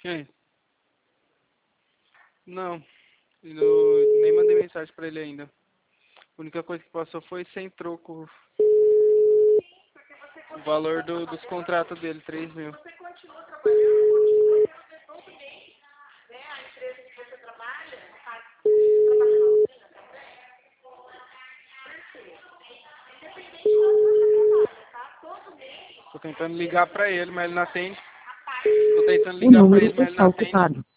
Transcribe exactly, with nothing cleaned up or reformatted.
Quem? Não. E no- nem mandei mensagem pra ele ainda. A única coisa que passou foi sem troco. O valor do, dos contratos dele, três mil. Você continua trabalhando, continua recebendo todo mês, né? A empresa que você trabalha, faz, trabalha na usina também. Perfeito. Independente de onde você trabalha, tá? Todo mês, Tô tentando ligar pra ele, mas ele não atende. a parte Tô tentando O ligar pra número ele, mas ele não está atende. ocupado.